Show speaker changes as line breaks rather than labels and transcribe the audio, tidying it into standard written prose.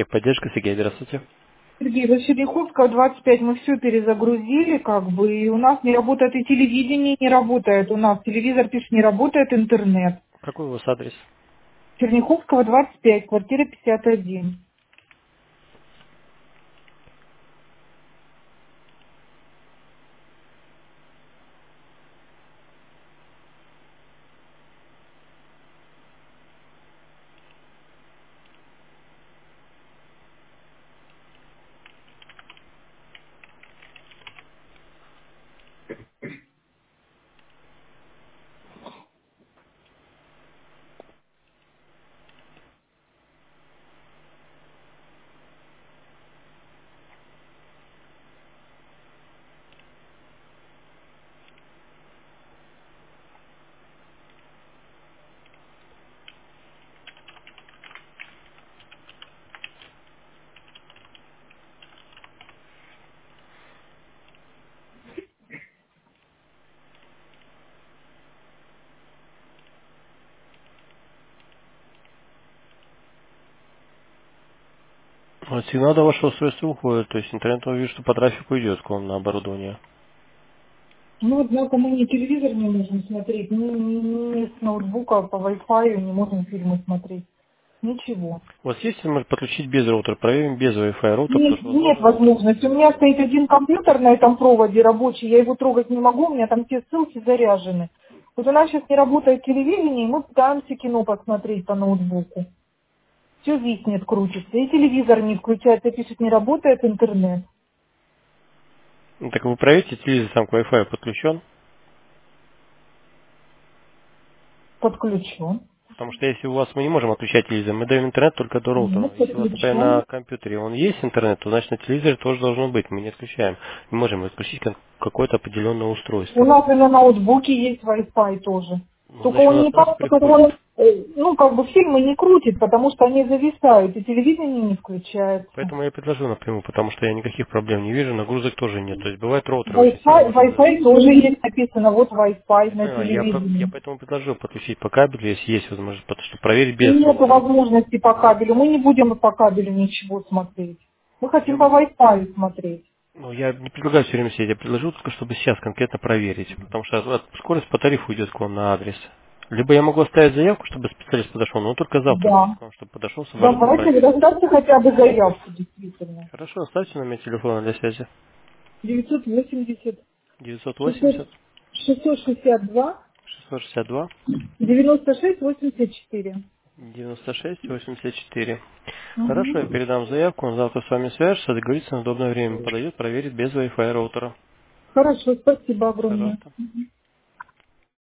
Техподдержка, Сергей, здравствуйте.
Сергей, вот Черняховского 25 мы все перезагрузили, как бы, и у нас не работает и телевидение не работает, у нас телевизор пишет, не работает интернет.
Какой у вас адрес?
Черняховского 25, квартира 51.
Вот сигнал до вашего устройства уходит, то есть интернет, я вижу, что по трафику идет к вам на оборудование.
Ну, однако мы ни телевизор не можем смотреть, ни с ноутбука по Wi-Fi не можем фильмы смотреть. Ничего.
У вас есть возможность подключить без роутера? Проверим без Wi-Fi роутера, потому
Нет,
что,
нет
возможно, он
возможности. У меня стоит один компьютер на этом проводе рабочий, я его трогать не могу, у меня там все ссылки заряжены. Вот у нас сейчас не работает телевидение, и мы пытаемся кино посмотреть по ноутбуку. Все виснет, крутится, и телевизор не включается, пишет, не работает интернет.
Ну, так вы проверьте, телевизор сам к Wi-Fi подключен,
Подключен.
потому что если у вас мы не можем отключать телевизор, мы даем интернет только до роутера.
Нет,
Если у вас, например, на
подключен.
компьютере он есть интернет, то значит на телевизоре тоже должно быть, мы не отключаем. Мы можем отключить какое-то определенное
У
устройство.
нас и на ноутбуке есть Wi-Fi тоже.
Ну,
Только
значит, у
он
нас
не
просто
так, потому
приходит.
он, ну, как бы фильмы не крутит, потому что они зависают, и телевидение не включается.
Поэтому я предложил напрямую, потому что я никаких проблем не вижу, нагрузок тоже нет. То есть бывает роутеры очень сильно
Wi-Fi,
может
Wi-Fi
зависать.
тоже есть написано, вот Wi-Fi
Я
на
понимаю, я
телевидении.
поэтому предложил подключить по кабелю, если есть возможность, потому что проверить без
Нет
роутера.
возможности по кабелю, мы не будем по кабелю ничего смотреть. Мы хотим
Я,
по Wi-Fi смотреть.
ну, я не предлагаю все время сидеть, я предложил только, чтобы сейчас конкретно проверить, потому что скорость по тарифу идет к вам на адрес. Либо я могу оставить заявку, чтобы специалист подошел, но только завтра будет
Да.
к вам, чтобы подошел с оборудованием
Давайте,
проверил.
доставьте хотя бы заявку, действительно.
Хорошо, оставьте номер телефона для связи.
980 600
980
662
662
96 84.
96-84. Хорошо, я
Угу.
передам заявку, он завтра с вами свяжется, договорится на удобное время, подойдет, проверит без Wi-Fi роутера.
Хорошо, спасибо огромное.
Пожалуйста.